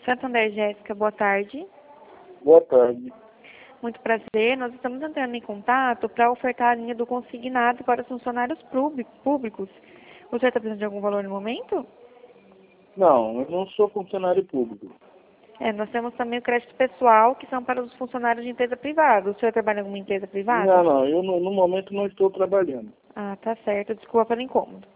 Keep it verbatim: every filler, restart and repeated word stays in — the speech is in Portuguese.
Santander, Jéssica, boa tarde. Boa tarde. Muito prazer. Nós estamos entrando em contato para ofertar a linha do consignado para os funcionários públicos. O senhor está precisando de algum valor no momento? Não, eu não sou funcionário público. É, nós temos também o crédito pessoal, que são para os funcionários de empresa privada. O senhor trabalha em alguma empresa privada? Não, não, eu no, no momento não estou trabalhando. Ah, tá certo. Desculpa pelo incômodo.